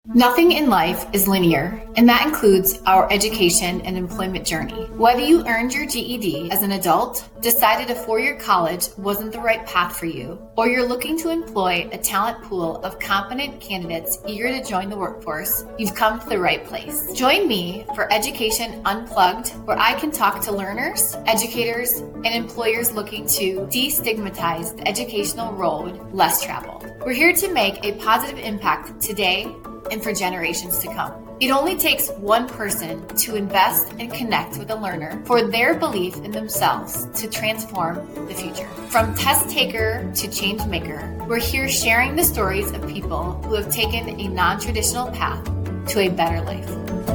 Nothing in life is linear, and that includes our education and employment journey. Whether you earned your GED as an adult, decided a four-year college wasn't the right path for you, or you're looking to employ a talent pool of competent candidates eager to join the workforce, you've come to the right place. Join me for Education Unplugged, where I can talk to learners, educators, and employers looking to destigmatize the educational road less traveled. We're here to make a positive impact today and for generations to come. It only takes one person to invest and connect with a learner for their belief in themselves to transform the future. From test taker to change maker, we're here sharing the stories of people who have taken a non-traditional path to a better life.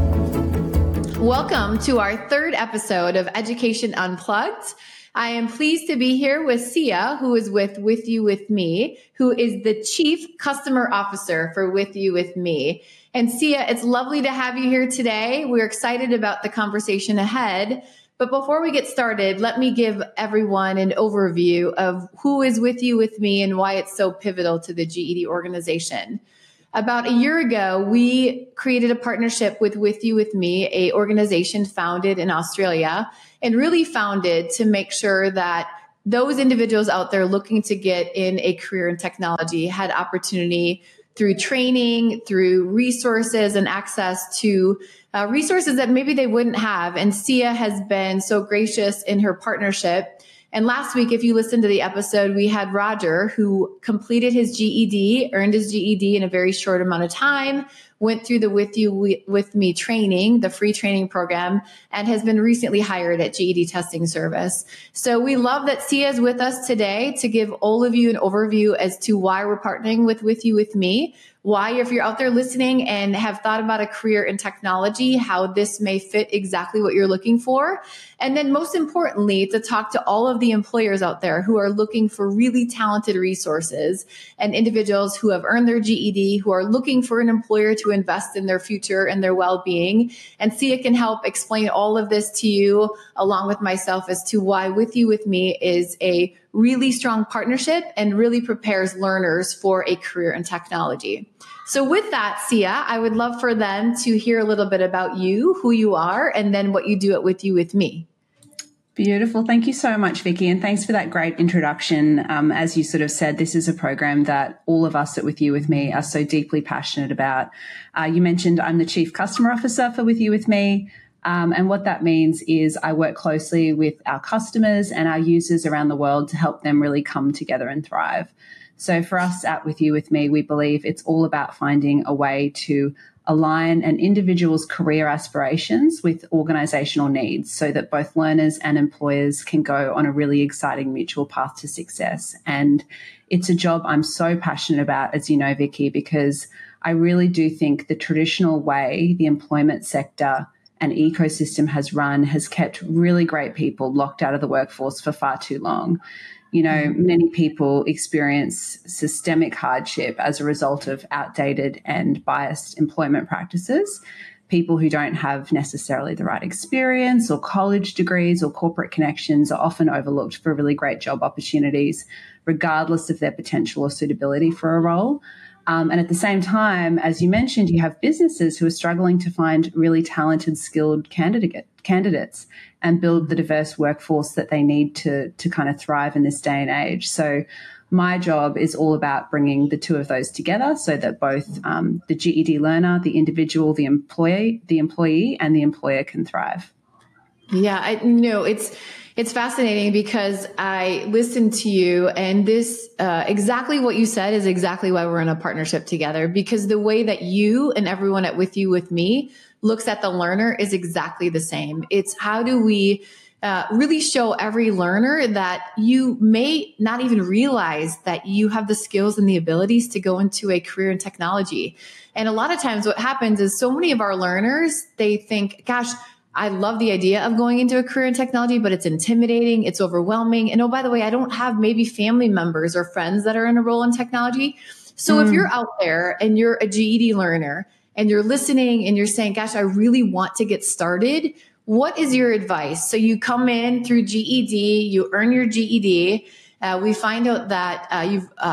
Welcome to our third episode of Education Unplugged. I am pleased to be here with Sia, who is with You With Me, who is the Chief Customer Officer for With You With Me. And Sia, it's lovely to have you here today. We're excited about the conversation ahead. But before we get started, let me give everyone an overview of who is With You With Me and why it's so pivotal to the GED organization. About a year ago, we created a partnership with You With Me, an organization founded in Australia, and really founded to make sure that those individuals out there looking to get in a career in technology had opportunity through training, through resources and access to resources that maybe they wouldn't have. And Sia has been so gracious in her partnership. And last week, if you listened to the episode, we had Roger, who completed his GED, earned his GED in a very short amount of time, went through the With You With Me training, the free training program, and has been recently hired at GED Testing Service. So we love that Sia is with us today to give all of you an overview as to why we're partnering with You With Me, why, if you're out there listening and have thought about a career in technology, how this may fit exactly what you're looking for. And then most importantly, to talk to all of the employers out there who are looking for really talented resources and individuals who have earned their GED, who are looking for an employer to invest in their future and their well-being. And Sia can help explain all of this to you, along with myself, as to why With You With Me is a really strong partnership and really prepares learners for a career in technology. So with that, Sia, I would love for them to hear a little bit about you, who you are, and then what you do at With You With Me. Beautiful. Thank you so much, Vicky. And thanks for that great introduction. As you sort of said, this is a program that all of us at With You With Me are so deeply passionate about. You mentioned I'm the Chief Customer Officer for With You With Me. And what that means is I work closely with our customers and our users around the world to help them really come together and thrive. So for us at With You With Me, we believe it's all about finding a way to align an individual's career aspirations with organizational needs so that both learners and employers can go on a really exciting mutual path to success. And it's a job I'm so passionate about, as you know, Vicky, because I really do think the traditional way the employment sector and ecosystem has run has kept really great people locked out of the workforce for far too long. You know, many people experience systemic hardship as a result of outdated and biased employment practices. People who don't have necessarily the right experience or college degrees or corporate connections are often overlooked for really great job opportunities, regardless of their potential or suitability for a role. And at the same time, as you mentioned, you have businesses who are struggling to find really talented, skilled candidates and build the diverse workforce that they need to kind of thrive in this day and age. So my job is all about bringing the two of those together so that both the GED learner, the individual, the employee, and the employer can thrive. Yeah, it's fascinating because I listened to you, and this exactly what you said is exactly why we're in a partnership together, because the way that you and everyone at With You With Me looks at the learner is exactly the same. It's how do we really show every learner that you may not even realize that you have the skills and the abilities to go into a career in technology. And a lot of times what happens is so many of our learners, they think, gosh, I love the idea of going into a career in technology, but it's intimidating, it's overwhelming. And oh, by the way, I don't have maybe family members or friends that are in a role in technology. So if you're out there and you're a GED learner and you're listening and you're saying, gosh, I really want to get started, what is your advice? So you come in through GED, you earn your GED. We find out that you've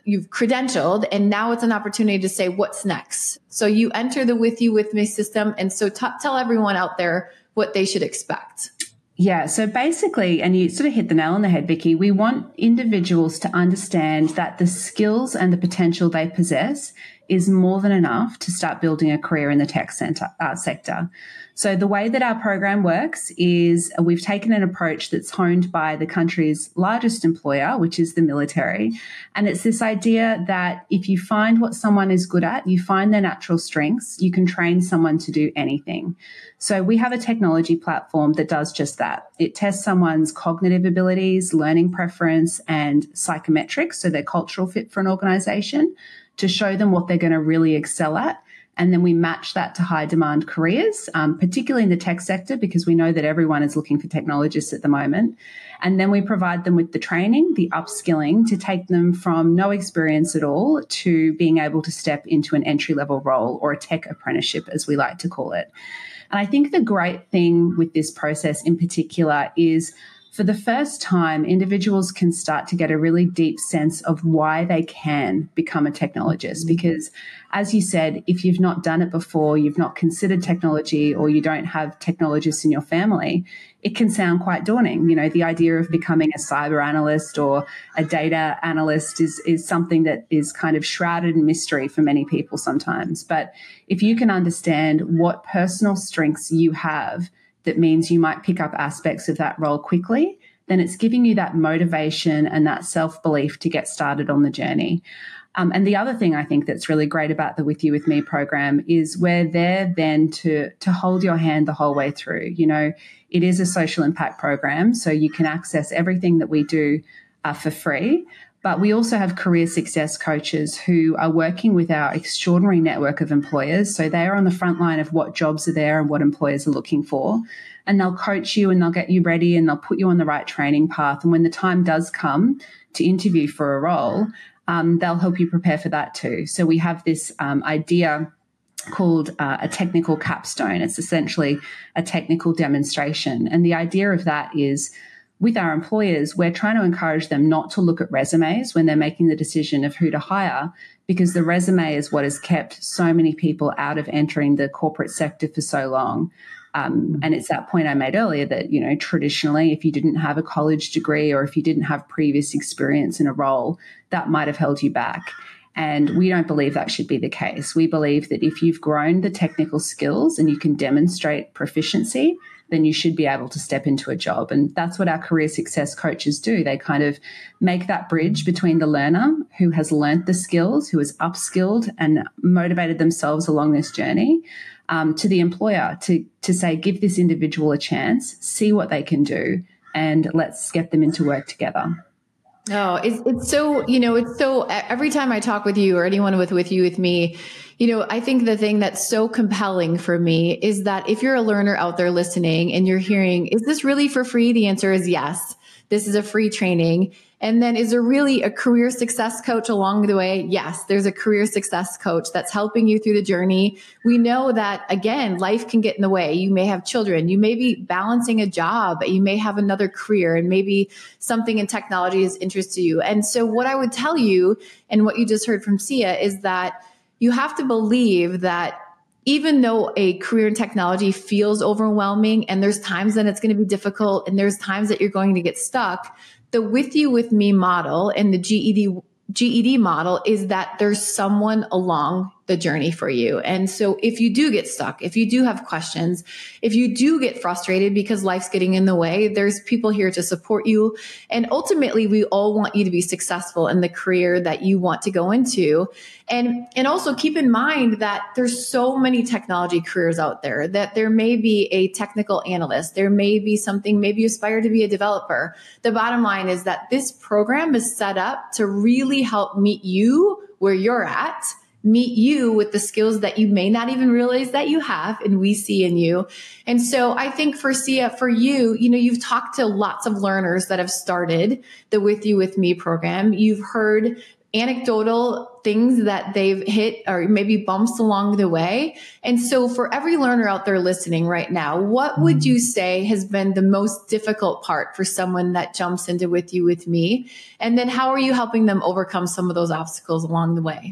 you've credentialed, and now it's an opportunity to say, what's next? So you enter the With You With Me system. And so tell everyone out there what they should expect. Yeah. So basically, and you sort of hit the nail on the head, Vicky, we want individuals to understand that the skills and the potential they possess is more than enough to start building a career in the tech sector. So the way that our program works is we've taken an approach that's honed by the country's largest employer, which is the military. And it's this idea that if you find what someone is good at, you find their natural strengths, you can train someone to do anything. So we have a technology platform that does just that. It tests someone's cognitive abilities, learning preference, and psychometrics, so their cultural fit for an organization, to show them what they're going to really excel at. And then we match that to high demand careers, particularly in the tech sector, because we know that everyone is looking for technologists at the moment. And then we provide them with the training, the upskilling to take them from no experience at all to being able to step into an entry level role, or a tech apprenticeship, as we like to call it. And I think the great thing with this process in particular is, for the first time, individuals can start to get a really deep sense of why they can become a technologist. Because, as you said, if you've not done it before, you've not considered technology, or you don't have technologists in your family, it can sound quite daunting. You know, the idea of becoming a cyber analyst or a data analyst is something that is kind of shrouded in mystery for many people sometimes. But if you can understand what personal strengths you have, that means you might pick up aspects of that role quickly, then it's giving you that motivation and that self-belief to get started on the journey. And the other thing I think that's really great about the With You With Me program is we're there then to hold your hand the whole way through. You know, it is a social impact program, so you can access everything that we do for free. But we also have career success coaches who are working with our extraordinary network of employers. So they are on the front line of what jobs are there and what employers are looking for. And they'll coach you and they'll get you ready and they'll put you on the right training path. And when the time does come to interview for a role, they'll help you prepare for that too. So we have this idea called a technical capstone. It's essentially a technical demonstration. And the idea of that is, with our employers, we're trying to encourage them not to look at resumes when they're making the decision of who to hire, because the resume is what has kept so many people out of entering the corporate sector for so long. And it's that point I made earlier that, you know, traditionally, if you didn't have a college degree or if you didn't have previous experience in a role, that might have held you back. And we don't believe that should be the case. We believe that if you've grown the technical skills and you can demonstrate proficiency, then you should be able to step into a job. And that's what our career success coaches do. They kind of make that bridge between the learner who has learnt the skills, who has upskilled and motivated themselves along this journey, to the employer to say, give this individual a chance, see what they can do, and let's get them into work together. Oh, it's so, you know, it's so, every time I talk with you or anyone with you, with me, you know, I think the thing that's so compelling for me is that if you're a learner out there listening and you're hearing, is this really for free? The answer is yes. This is a free training. And then is there really a career success coach along the way? Yes, there's a career success coach that's helping you through the journey. We know that, again, life can get in the way. You may have children. You may be balancing a job. You may have another career, and maybe something in technology is interest to you. And so what I would tell you, and what you just heard from Sia, is that you have to believe that even though a career in technology feels overwhelming, and there's times that it's going to be difficult, and there's times that you're going to get stuck, the With You With Me model and the GED model is that there's someone along the journey for you. And so if you do get stuck, if you do have questions, if you do get frustrated because life's getting in the way, there's people here to support you. And ultimately, we all want you to be successful in the career that you want to go into. And also keep in mind that there's so many technology careers out there, that there may be a technical analyst, there may be something, maybe you aspire to be a developer. The bottom line is that this program is set up to really help meet you where you're at, meet you with the skills that you may not even realize that you have and we see in you. And so I think for Sia, for you, you know, you've talked to lots of learners that have started the With You With Me program. You've heard anecdotal things that they've hit or maybe bumps along the way. And so for every learner out there listening right now, what would you say has been the most difficult part for someone that jumps into With You With Me? And then how are you helping them overcome some of those obstacles along the way?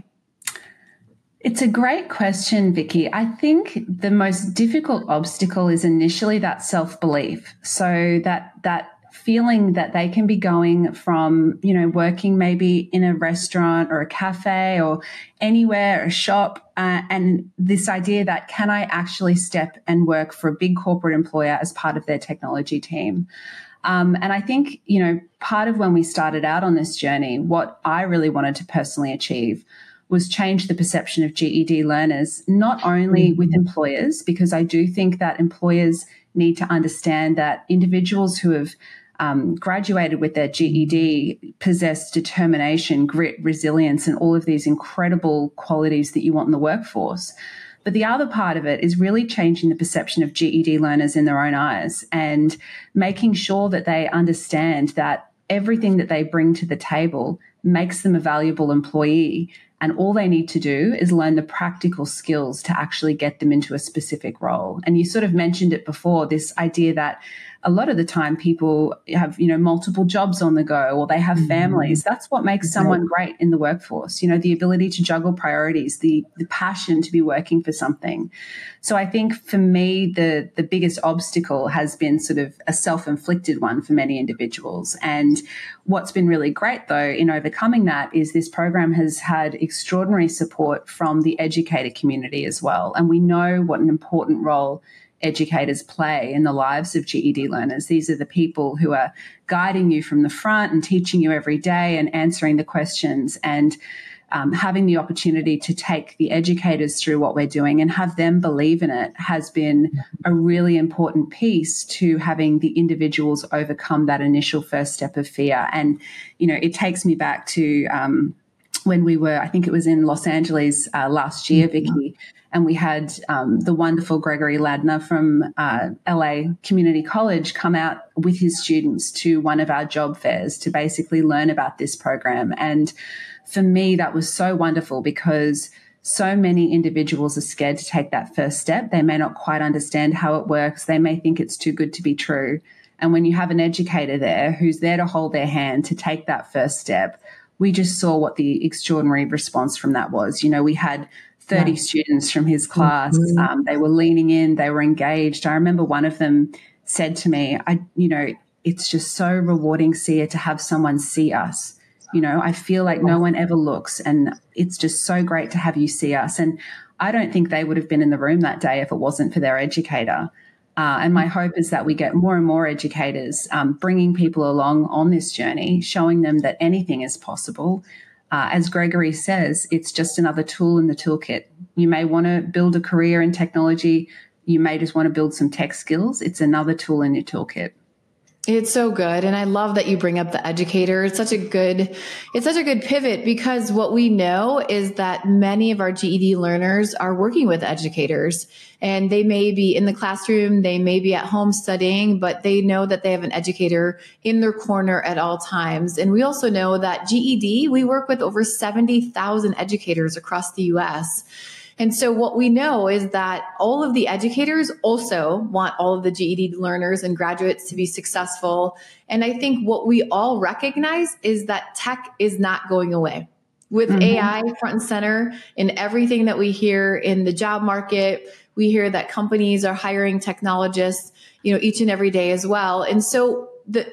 It's a great question, Vicky. I think the most difficult obstacle is initially that self-belief. So that feeling that they can be going from, working maybe in a restaurant or a cafe or anywhere, a shop, and this idea that can I actually step and work for a big corporate employer as part of their technology team? And I think, part of when we started out on this journey, what I really wanted to personally achieve was change the perception of GED learners, not only with employers, because I do think that employers need to understand that individuals who have graduated with their GED possess determination, grit, resilience, and all of these incredible qualities that you want in the workforce. But the other part of it is really changing the perception of GED learners in their own eyes and making sure that they understand that everything that they bring to the table makes them a valuable employee. And all they need to do is learn the practical skills to actually get them into a specific role. And you sort of mentioned it before, this idea that a lot of the time people have, multiple jobs on the go or they have families. That's what makes someone great in the workforce, the ability to juggle priorities, the passion to be working for something. So I think for me, the biggest obstacle has been sort of a self-inflicted one for many individuals. And what's been really great, though, in overcoming that is this program has had extraordinary support from the educator community as well. And we know what an important role educators play in the lives of GED learners. These are the people who are guiding you from the front and teaching you every day and answering the questions and having the opportunity to take the educators through what we're doing and have them believe in it has been a really important piece to having the individuals overcome that initial first step of fear. And, it takes me back to when we were, I think it was in Los Angeles last year, Vicky, and we had the wonderful Gregory Ladner from LA Community College come out with his students to one of our job fairs to basically learn about this program. And for me, that was so wonderful because so many individuals are scared to take that first step. They may not quite understand how it works. They may think it's too good to be true. And when you have an educator there who's there to hold their hand to take that first step, we just saw what the extraordinary response from that was. We had 30 students from his class. They were leaning in, they were engaged. I remember one of them said to me, it's just so rewarding, Sia, to have someone see us. I feel like no one ever looks, and it's just so great to have you see us. And I don't think they would have been in the room that day if it wasn't for their educator. And my hope is that we get more and more educators bringing people along on this journey, showing them that anything is possible. As Gregory says, it's just another tool in the toolkit. You may want to build a career in technology. You may just want to build some tech skills. It's another tool in your toolkit. It's so good. And I love that you bring up the educator. It's such a good pivot because what we know is that many of our GED learners are working with educators and they may be in the classroom, they may be at home studying, but they know that they have an educator in their corner at all times. And we also know that GED, we work with over 70,000 educators across the US. And so what we know is that all of the educators also want all of the GED learners and graduates to be successful. And I think what we all recognize is that tech is not going away. With AI front and center in everything that we hear in the job market, we hear that companies are hiring technologists, each and every day as well. And so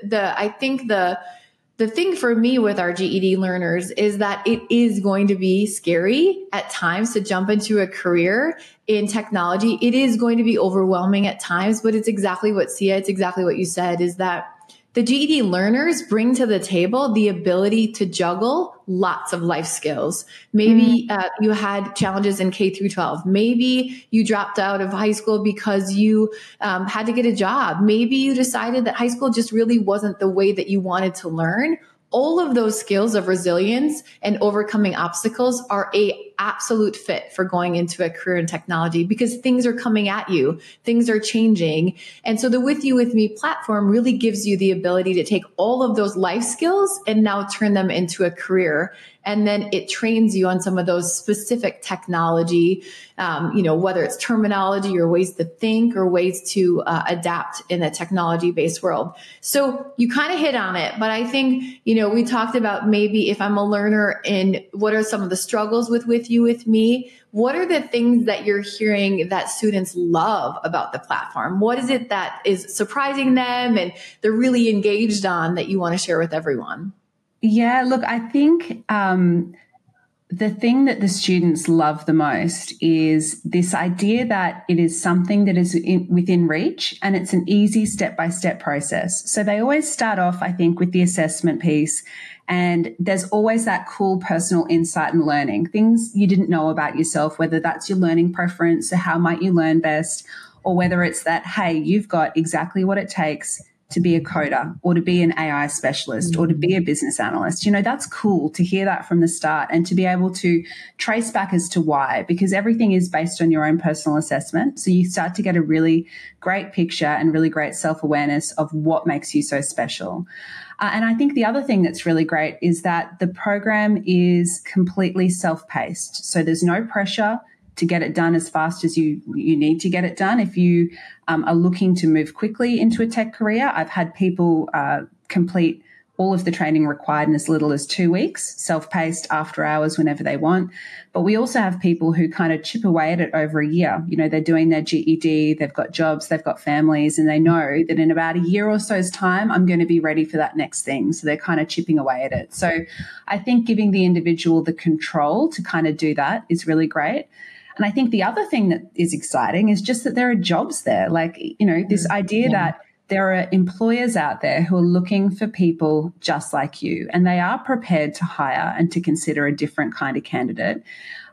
I think the thing for me with our GED learners is that it is going to be scary at times to jump into a career in technology. It is going to be overwhelming at times, but it's exactly what you said, is that the GED learners bring to the table the ability to juggle lots of life skills. Maybe you had challenges in K through 12. Maybe you dropped out of high school because you had to get a job. Maybe you decided that high school just really wasn't the way that you wanted to learn. All of those skills of resilience and overcoming obstacles are a absolute fit for going into a career in technology because things are coming at you, things are changing. And so the With You With Me platform really gives you the ability to take all of those life skills and now turn them into a career. And then it trains you on some of those specific technology, whether it's terminology or ways to think or ways to adapt in a technology-based world. So you kind of hit on it, but I think, we talked about maybe if I'm a learner and what are some of the struggles with You With Me? What are the things that you're hearing that students love about the platform? What is it that is surprising them and they're really engaged on that you want to share with everyone? Yeah, look, I think the thing that the students love the most is this idea that it is something that is within reach and it's an easy step-by-step process. So they always start off, I think, with the assessment piece, and there's always that cool personal insight and learning, things you didn't know about yourself, whether that's your learning preference or how might you learn best, or whether it's that, hey, you've got exactly what it takes to be a coder or to be an AI specialist or to be a business analyst. That's cool to hear that from the start and to be able to trace back as to why, because everything is based on your own personal assessment. So you start to get a really great picture and really great self-awareness of what makes you so special. And I think the other thing that's really great is that the program is completely self-paced. So there's no pressure to get it done as fast as you need to get it done. If you are looking to move quickly into a tech career, I've had people complete all of the training required in as little as 2 weeks, self-paced, after hours, whenever they want. But we also have people who kind of chip away at it over a year. They're doing their GED, they've got jobs, they've got families, and they know that in about a year or so's time, I'm going to be ready for that next thing. So they're kind of chipping away at it. So I think giving the individual the control to kind of do that is really great. And I think the other thing that is exciting is just that there are jobs there. This idea that there are employers out there who are looking for people just like you, and they are prepared to hire and to consider a different kind of candidate.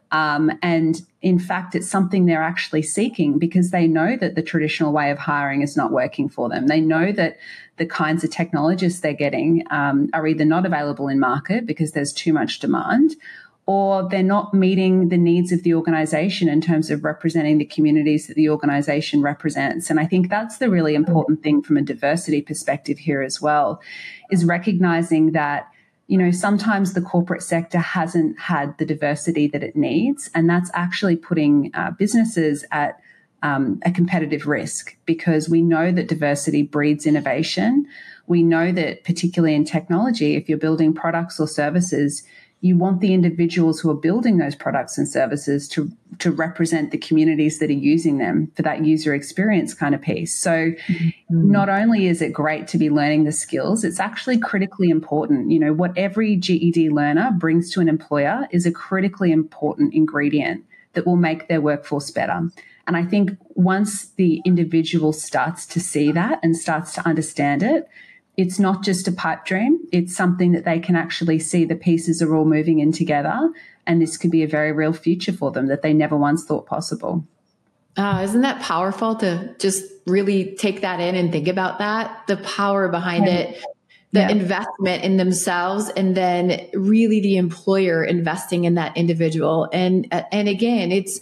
And in fact, it's something they're actually seeking because they know that the traditional way of hiring is not working for them. They know that the kinds of technologists they're getting are either not available in market because there's too much demand, or they're not meeting the needs of the organization in terms of representing the communities that the organization represents. And I think that's the really important thing from a diversity perspective here as well, is recognizing that, sometimes the corporate sector hasn't had the diversity that it needs. And that's actually putting businesses at a competitive risk, because we know that diversity breeds innovation. We know that particularly in technology, if you're building products or services, you want the individuals who are building those products and services to represent the communities that are using them for that user experience kind of piece. So not only is it great to be learning the skills, it's actually critically important. What every GED learner brings to an employer is a critically important ingredient that will make their workforce better. And I think once the individual starts to see that and starts to understand it, it's not just a pipe dream. It's something that they can actually see the pieces are all moving in together. And this could be a very real future for them that they never once thought possible. Isn't that powerful to just really take that in and think about that? The power behind it, the investment in themselves, and then really the employer investing in that individual. And again, it's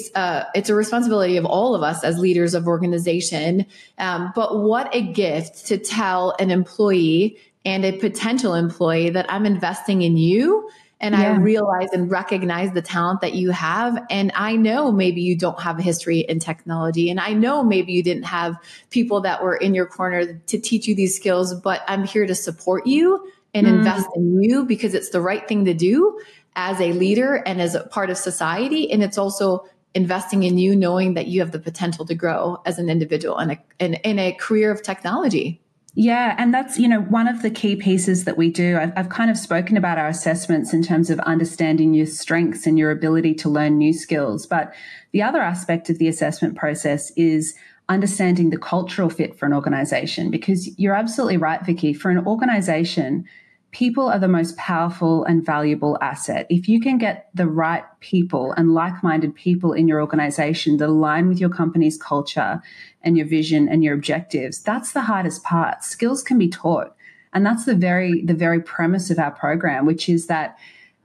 a responsibility of all of us as leaders of organization. But what a gift to tell an employee and a potential employee that I'm investing in you. And I realize and recognize the talent that you have. And I know maybe you don't have a history in technology. And I know maybe you didn't have people that were in your corner to teach you these skills, but I'm here to support you and invest in you because it's the right thing to do as a leader and as a part of society. And it's also investing in you, knowing that you have the potential to grow as an individual and in a career of technology. Yeah, and that's, one of the key pieces that we do. I've kind of spoken about our assessments in terms of understanding your strengths and your ability to learn new skills. But the other aspect of the assessment process is understanding the cultural fit for an organization, because you're absolutely right, Vicky. For an organization, people are the most powerful and valuable asset. If you can get the right people and like-minded people in your organization that align with your company's culture and your vision and your objectives, that's the hardest part. Skills can be taught. And that's the very premise of our program, which is that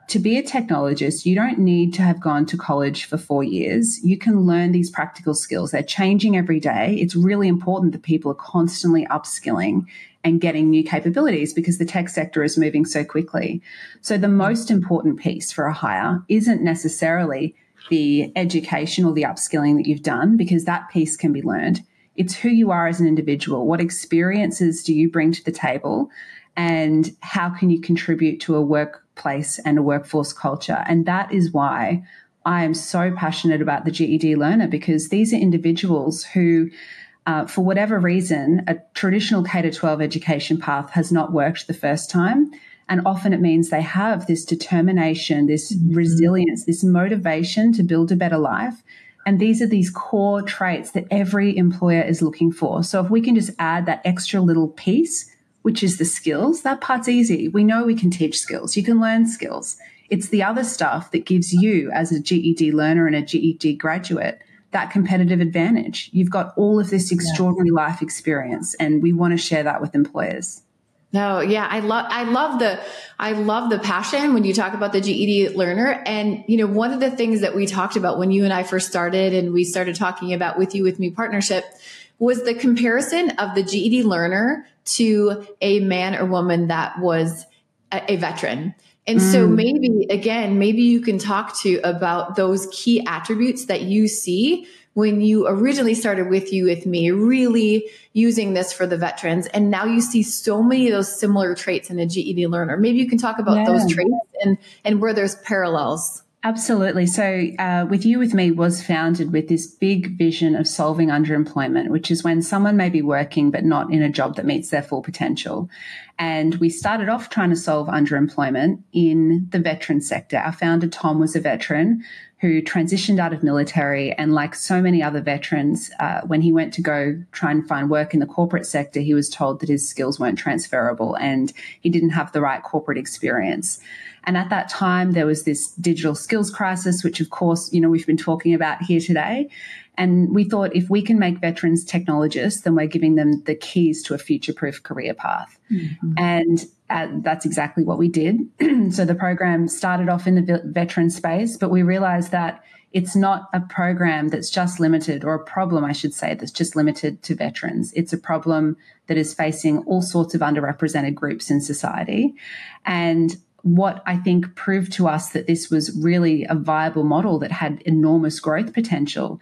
to be a technologist, you don't need to have gone to college for 4 years. You can learn these practical skills. They're changing every day. It's really important that people are constantly upskilling and getting new capabilities because the tech sector is moving so quickly. So the most important piece for a hire isn't necessarily the education or the upskilling that you've done, because that piece can be learned. It's who you are as an individual. What experiences do you bring to the table, and how can you contribute to a workplace and a workforce culture? And that is why I am so passionate about the GED Learner, because these are individuals who, for whatever reason, a traditional K-12 education path has not worked the first time. And often it means they have this determination, this resilience, this motivation to build a better life. And these are these core traits that every employer is looking for. So if we can just add that extra little piece, which is the skills, that part's easy. We know we can teach skills. You can learn skills. It's the other stuff that gives you, as a GED learner and a GED graduate, that competitive advantage. You've got all of this extraordinary life experience, and we want to share that with employers. No, yeah, I love the passion when you talk about the GED learner. And, you know, one of the things that we talked about when you and I first started, and we started talking about With You, With Me partnership, was the comparison of the GED learner to a man or woman that was a veteran. And so maybe you can talk to about those key attributes that you see when you originally started With You, With Me, really using this for the veterans. And now you see so many of those similar traits in a GED learner. Maybe you can talk about those traits and where there's parallels. Absolutely. So With You, With Me was founded with this big vision of solving underemployment, which is when someone may be working but not in a job that meets their full potential. And we started off trying to solve underemployment in the veteran sector. Our founder, Tom, was a veteran who transitioned out of military. And like so many other veterans, when he went to go try and find work in the corporate sector, he was told that his skills weren't transferable and he didn't have the right corporate experience. And at that time, there was this digital skills crisis, which, of course, you know, we've been talking about here today. And we thought, if we can make veterans technologists, then we're giving them the keys to a future-proof career path. And that's exactly what we did. So the program started off in the veteran space, but we realized that it's not a program that's just limited, or a problem, I should say, that's just limited to veterans. It's a problem that is facing all sorts of underrepresented groups in society. And what I think proved to us that this was really a viable model that had enormous growth potential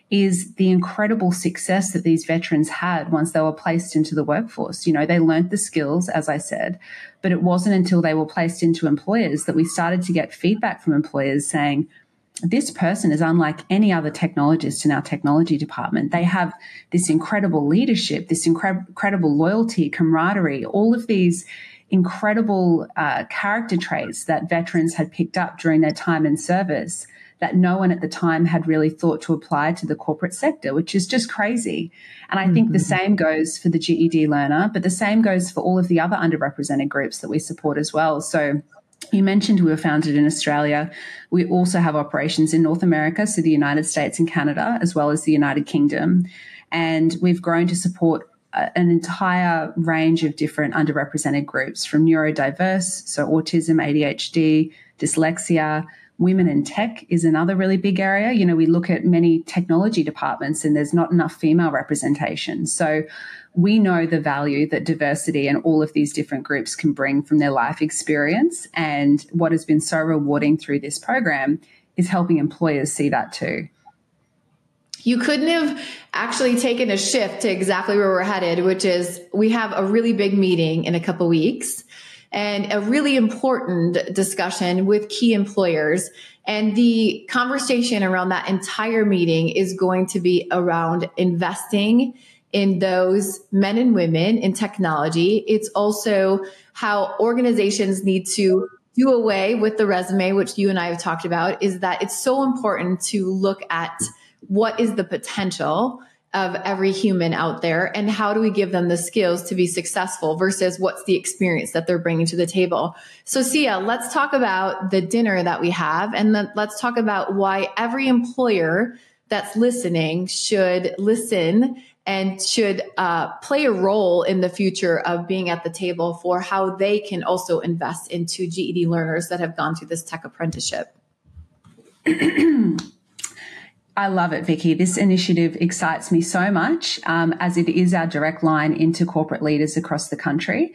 is the incredible success that these veterans had once they were placed into the workforce. You know, they learned the skills, as I said, but it wasn't until they were placed into employers that we started to get feedback from employers saying, this person is unlike any other technologist in our technology department. They have this incredible leadership, this incredible loyalty, camaraderie, all of these incredible character traits that veterans had picked up during their time in service that no one at the time had really thought to apply to the corporate sector, which is just crazy. And I think the same goes for the GED learner, but the same goes for all of the other underrepresented groups that we support as well. So you mentioned we were founded in Australia. We also have operations in North America, so the United States and Canada, as well as the United Kingdom. And we've grown to support an entire range of different underrepresented groups, from neurodiverse, so autism, ADHD, dyslexia. Women in tech is another really big area. You know, we look at many technology departments and there's not enough female representation. So we know the value that diversity and all of these different groups can bring from their life experience. And what has been so rewarding through this program is helping employers see that too. You couldn't have actually taken a shift to exactly where we're headed, which is we have a really big meeting in a couple weeks and a really important discussion with key employers. And the conversation around that entire meeting is going to be around investing in those men and women in technology. It's also how organizations need to do away with the resume, which you and I have talked about, is that it's so important to look at what is the potential of every human out there and how do we give them the skills to be successful versus what's the experience that they're bringing to the table. So Sia, let's talk about the dinner that we have, and then let's talk about why every employer that's listening should listen and should play a role in the future of being at the table for how they can also invest into GED learners that have gone through this tech apprenticeship? I love it, Vicky. This initiative excites me so much, as it is our direct line into corporate leaders across the country.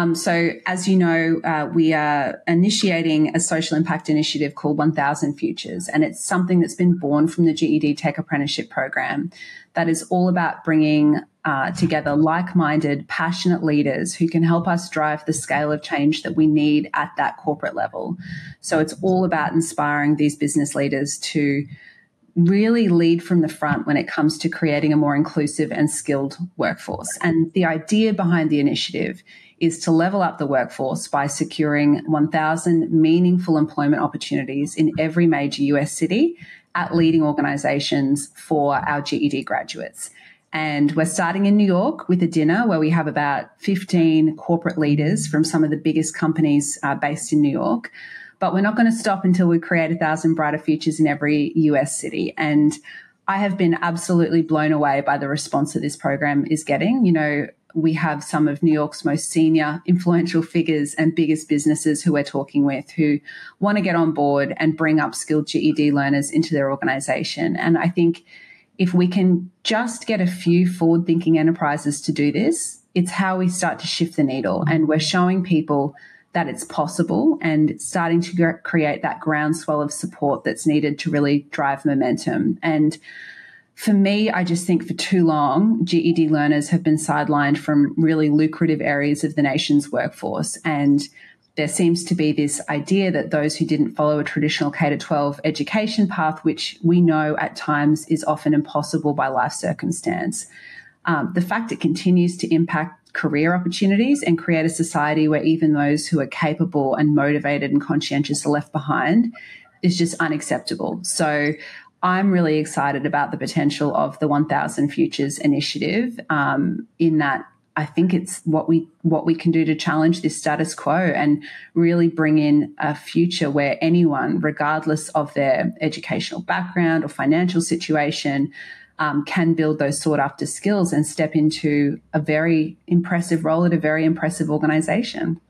So as you know, we are initiating a social impact initiative called 1000 Futures, and it's something that's been born from the GED Tech Apprenticeship Program that is all about bringing together like-minded, passionate leaders who can help us drive the scale of change that we need at that corporate level. So it's all about inspiring these business leaders to really lead from the front when it comes to creating a more inclusive and skilled workforce. And the idea behind the initiative is to level up the workforce by securing 1,000 meaningful employment opportunities in every major US city at leading organizations for our GED graduates. And we're starting in New York with a dinner where we have about 15 corporate leaders from some of the biggest companies based in New York. But we're not going to stop until we create 1,000 brighter futures in every US city. And I have been absolutely blown away by the response that this program is getting. You know, we have some of New York's most senior influential figures and biggest businesses who we're talking with who want to get on board and bring upskilled GED learners into their organization. And I think if we can just get a few forward-thinking enterprises to do this, it's how we start to shift the needle. And we're showing people that it's possible and starting to create that groundswell of support that's needed to really drive momentum. And for me, I just think for too long, GED learners have been sidelined from really lucrative areas of the nation's workforce. And there seems to be this idea that those who didn't follow a traditional K-12 education path, which we know at times is often impossible by life circumstance, the fact it continues to impact career opportunities and create a society where even those who are capable and motivated and conscientious are left behind is just unacceptable. So I'm really excited about the potential of the 1000 Futures initiative, in that I think it's what we can do to challenge this status quo and really bring in a future where anyone, regardless of their educational background or financial situation, can build those sought after skills and step into a very impressive role at a very impressive organization.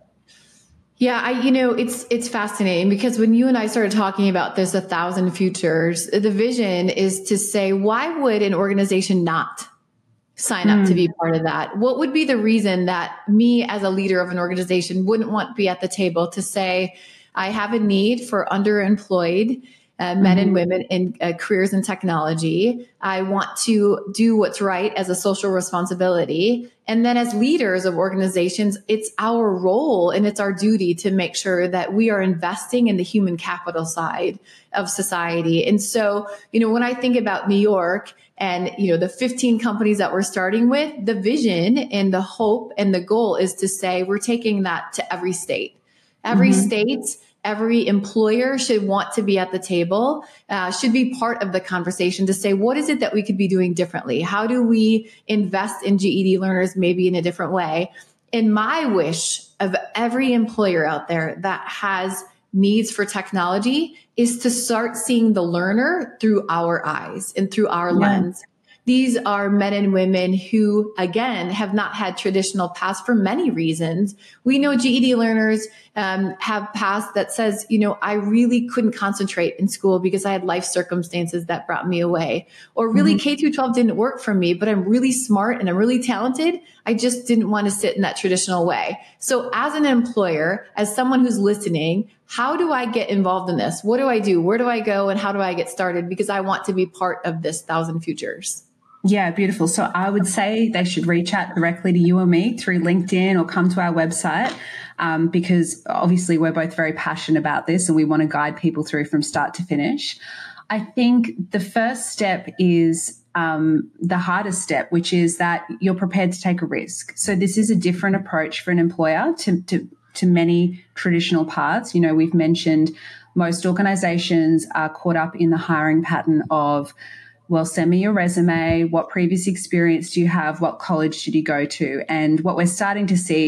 Yeah, it's fascinating because when you and I started talking about this 1000 Futures, the vision is to say, why would an organization not sign up to be part of that? What would be the reason that me as a leader of an organization wouldn't want to be at the table to say, I have a need for underemployed men and women in careers in technology. I want to do what's right as a social responsibility. And then as leaders of organizations, it's our role and it's our duty to make sure that we are investing in the human capital side of society. And so, when I think about New York and, the 15 companies that we're starting with, the vision and the hope and the goal is to say, we're taking that to every state. Every state, every employer should want to be at the table, should be part of the conversation to say, what is it that we could be doing differently? How do we invest in GED learners maybe in a different way? And my wish of every employer out there that has needs for technology is to start seeing the learner through our eyes and through our lens. These are men and women who, again, have not had traditional paths for many reasons. We know GED learners have paths that says, I really couldn't concentrate in school because I had life circumstances that brought me away. Or really K through 12 didn't work for me, but I'm really smart and I'm really talented. I just didn't want to sit in that traditional way. So as an employer, as someone who's listening, how do I get involved in this? What do I do? Where do I go? And how do I get started? Because I want to be part of this 1000 Futures. Yeah, beautiful. So I would say they should reach out directly to you or me through LinkedIn or come to our website, because obviously we're both very passionate about this and we want to guide people through from start to finish. I think the first step is the hardest step, which is that you're prepared to take a risk. So this is a different approach for an employer to many traditional paths. We've mentioned most organizations are caught up in the hiring pattern of, well, send me your resume. What previous experience do you have? What college did you go to? And what we're starting to see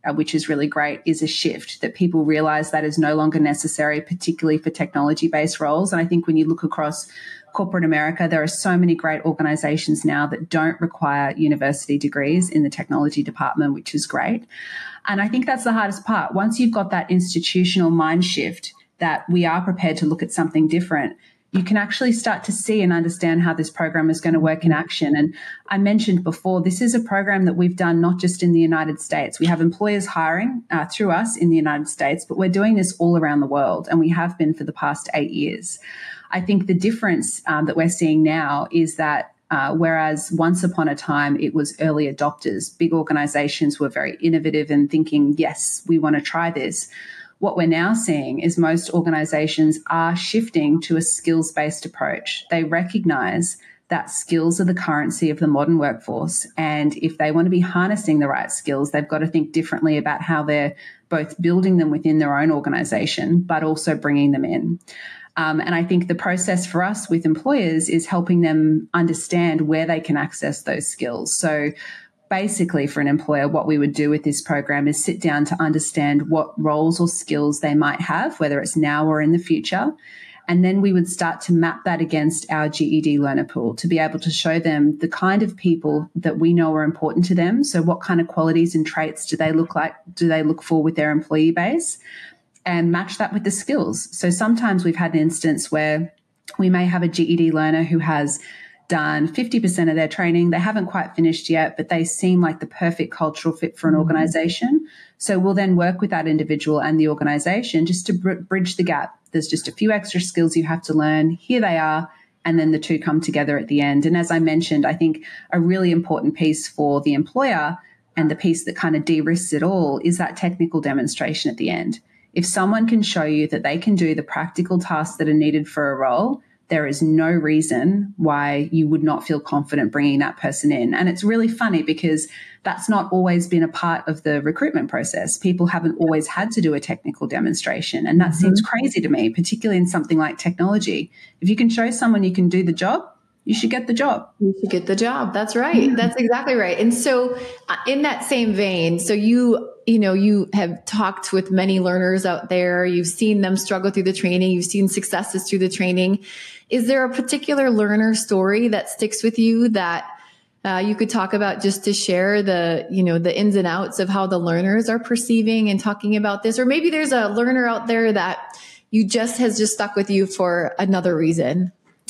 which is really great, is a shift that people realize that is no longer necessary, particularly for technology-based roles. And I think when you look across corporate America, there are so many great organizations now that don't require university degrees in the technology department, which is great. And I think that's the hardest part. Once you've got that institutional mind shift that we are prepared to look at something different, you can actually start to see and understand how this program is going to work in action. And I mentioned before, this is a program that we've done not just in the United States. We have employers hiring through us in the United States, but we're doing this all around the world, and we have been for the past 8 years. I think the difference that we're seeing now is that whereas once upon a time it was early adopters, big organizations were very innovative and thinking, yes, we want to try this. What we're now seeing is most organizations are shifting to a skills-based approach. They recognize that skills are the currency of the modern workforce. And if they want to be harnessing the right skills, they've got to think differently about how they're both building them within their own organization, but also bringing them in. And I think the process for us with employers is helping them understand where they can access those skills. So basically, for an employer, what we would do with this program is sit down to understand what roles or skills they might have, whether it's now or in the future. And then we would start to map that against our GED learner pool to be able to show them the kind of people that we know are important to them. So what kind of qualities and traits do they look for with their employee base? And match that with the skills. So sometimes we've had an instance where we may have a GED learner who has done 50% of their training. They haven't quite finished yet, but they seem like the perfect cultural fit for an organization. So we'll then work with that individual and the organization just to bridge the gap. There's just a few extra skills you have to learn. Here they are. And then the two come together at the end. And as I mentioned, I think a really important piece for the employer and the piece that kind of de-risks it all is that technical demonstration at the end. If someone can show you that they can do the practical tasks that are needed for a role, there is no reason why you would not feel confident bringing that person in. And it's really funny because that's not always been a part of the recruitment process. People haven't always had to do a technical demonstration. And that seems crazy to me, particularly in something like technology. If you can show someone you can do the job, you should get the job. You should get the job. That's right. Yeah. That's exactly right. And so in that same vein, so you have talked with many learners out there. You've seen them struggle through the training. You've seen successes through the training. Is there a particular learner story that sticks with you that you could talk about just to share the ins and outs of how the learners are perceiving and talking about this? Or maybe there's a learner out there that has just stuck with you for another reason.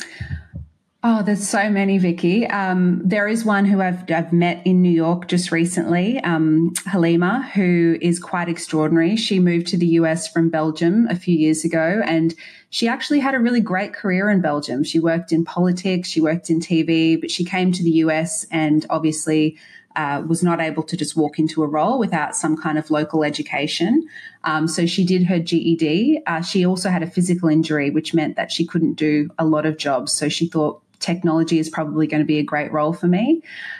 Oh, there's so many, Vicky. There is one who I've met in New York just recently, Halima, who is quite extraordinary. She moved to the US from Belgium a few years ago, and she actually had a really great career in Belgium. She worked in politics, she worked in TV, but she came to the US and obviously was not able to just walk into a role without some kind of local education. So she did her GED. She also had a physical injury, which meant that she couldn't do a lot of jobs. So she thought, technology is probably going to be a great role for me.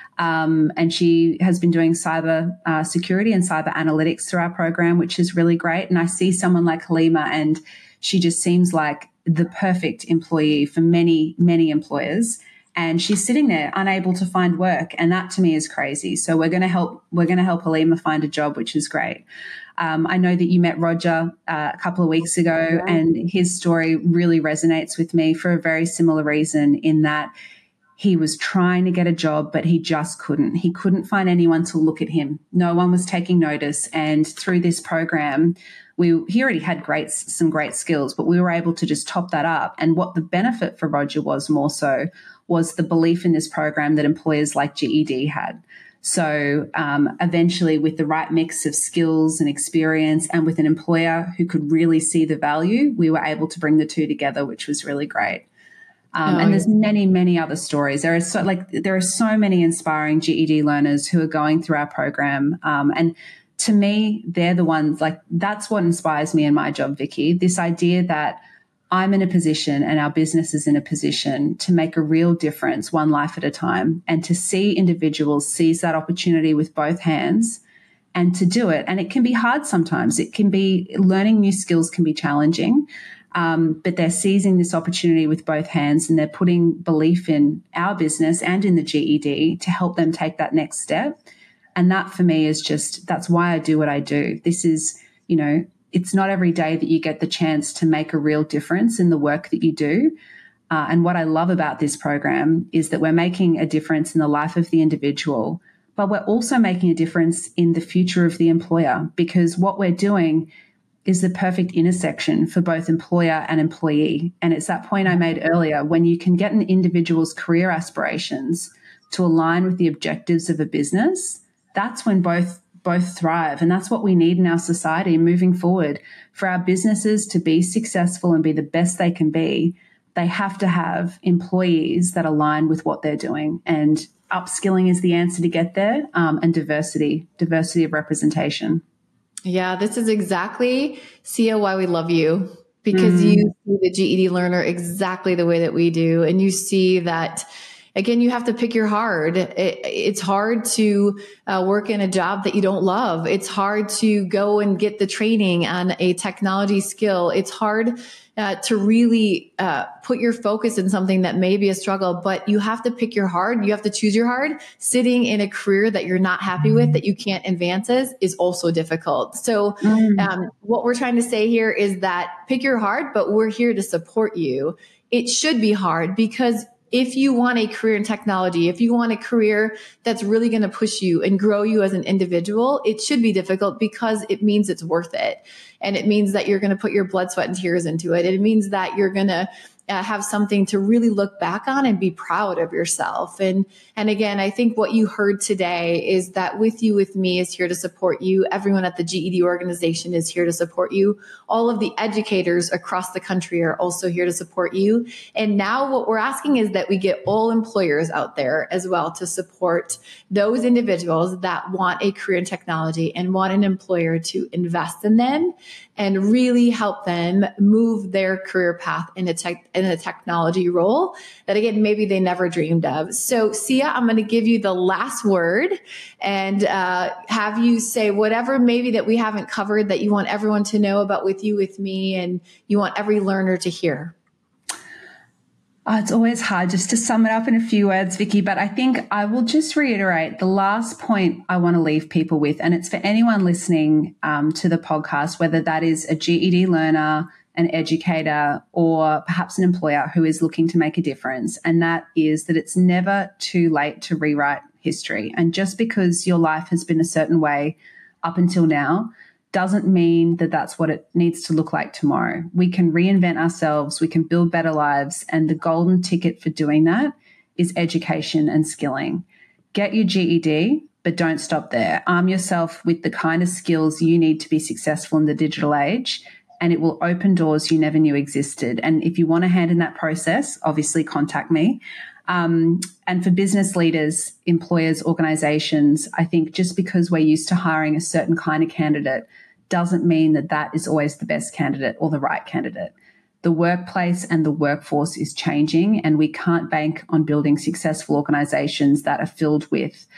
And she has been doing cyber security and cyber analytics through our program, which is really great. And I see someone like Halima, and she just seems like the perfect employee for many, many employers. And she's sitting there unable to find work. And that to me is crazy. So we're going to help Halima find a job, which is great. I know that you met Roger a couple of weeks ago, and his story really resonates with me for a very similar reason, in that he was trying to get a job, but he just couldn't. He couldn't find anyone to look at him. No one was taking notice. And through this program, he already had some great skills, but we were able to just top that up. And what the benefit for Roger was more so was the belief in this program that employers like GED had. So eventually, with the right mix of skills and experience, and with an employer who could really see the value, we were able to bring the two together, which was really great. And there's many, many other stories. There are so many inspiring GED learners who are going through our program. And to me, they're the ones, that's what inspires me in my job, Vicky. This idea that I'm in a position and our business is in a position to make a real difference, one life at a time, and to see individuals seize that opportunity with both hands and to do it. And it can be hard sometimes. It can be, learning new skills can be challenging, but they're seizing this opportunity with both hands, and they're putting belief in our business and in the GED to help them take that next step. And that for me is that's why I do what I do. This is, it's not every day that you get the chance to make a real difference in the work that you do. And what I love about this program is that we're making a difference in the life of the individual, but we're also making a difference in the future of the employer, because what we're doing is the perfect intersection for both employer and employee. And it's that point I made earlier, when you can get an individual's career aspirations to align with the objectives of a business, that's when both thrive. And that's what we need in our society moving forward. For our businesses to be successful and be the best they can be, they have to have employees that align with what they're doing. And upskilling is the answer to get there, and diversity of representation. Yeah, this is exactly, Sia, why we love you, because you see the GED learner exactly the way that we do. And you see that, again, you have to pick your hard. It's hard to work in a job that you don't love. It's hard to go and get the training on a technology skill. It's hard to really put your focus in something that may be a struggle, but you have to pick your hard. You have to choose your hard. Sitting in a career that you're not happy with, that you can't advance is also difficult. So what we're trying to say here is that pick your hard, but we're here to support you. It should be hard, because if you want a career in technology, if you want a career that's really going to push you and grow you as an individual, it should be difficult, because it means it's worth it. And it means that you're going to put your blood, sweat, and tears into it. It means that you're going to have something to really look back on and be proud of yourself. And again, I think what you heard today is that With You With Me is here to support you. Everyone at the GED organization is here to support you. All of the educators across the country are also here to support you. And now what we're asking is that we get all employers out there as well to support those individuals that want a career in technology and want an employer to invest in them and really help them move their career path in a technology role that, again, maybe they never dreamed of. So, Sia, I'm going to give you the last word and have you say whatever maybe that we haven't covered that you want everyone to know about With You With Me and you want every learner to hear. It's always hard just to sum it up in a few words, Vicky, but I think I will just reiterate the last point I want to leave people with, and it's for anyone listening to the podcast, whether that is a GED learner, an educator, or perhaps an employer who is looking to make a difference, and that is that it's never too late to rewrite history. And just because your life has been a certain way up until now doesn't mean that that's what it needs to look like tomorrow. We can reinvent ourselves, we can build better lives, and the golden ticket for doing that is education and skilling. Get your GED, but don't stop there. Arm yourself with the kind of skills you need to be successful in the digital age, and it will open doors you never knew existed. And if you want a hand in that process, obviously contact me. And for business leaders, employers, organizations, I think just because we're used to hiring a certain kind of candidate doesn't mean that that is always the best candidate or the right candidate. The workplace and the workforce is changing, and we can't bank on building successful organizations that are filled with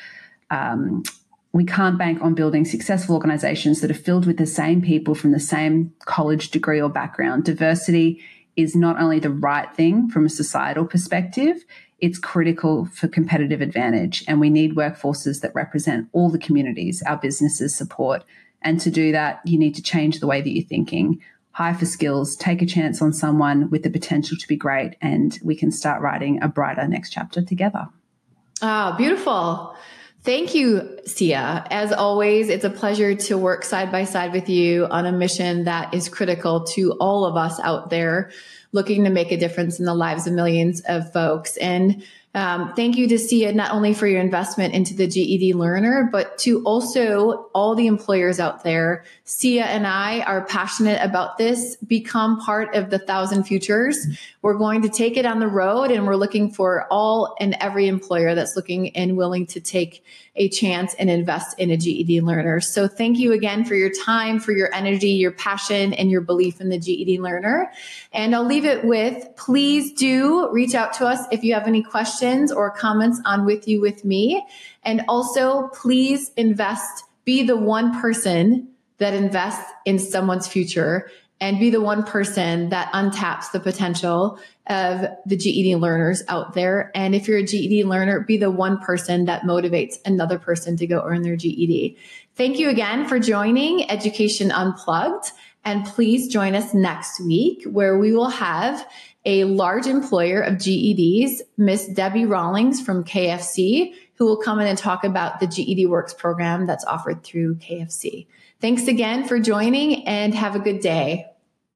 the same people from the same college degree or background. Diversity is not only the right thing from a societal perspective, it's critical for competitive advantage. And we need workforces that represent all the communities our businesses support. And to do that, you need to change the way that you're thinking. Hire for skills, take a chance on someone with the potential to be great, and we can start writing a brighter next chapter together. Ah, beautiful. Thank you, Sia. As always, it's a pleasure to work side by side with you on a mission that is critical to all of us out there looking to make a difference in the lives of millions of folks. And thank you to Sia, not only for your investment into the GED learner, but to also all the employers out there. Sia and I are passionate about this. Become part of the 1,000 Futures. We're going to take it on the road, and we're looking for all and every employer that's looking and willing to take a chance and invest in a GED learner. So thank you again for your time, for your energy, your passion, and your belief in the GED learner. And I'll leave it with, please do reach out to us if you have any questions or comments on With You With Me. And also, please invest, be the one person that invests in someone's future and be the one person that untaps the potential of the GED learners out there. And if you're a GED learner, be the one person that motivates another person to go earn their GED. Thank you again for joining Education Unplugged. And please join us next week, where we will have a large employer of GEDs, Miss Debbie Rawlings from KFC, who will come in and talk about the GED Works program that's offered through KFC. Thanks again for joining, and have a good day.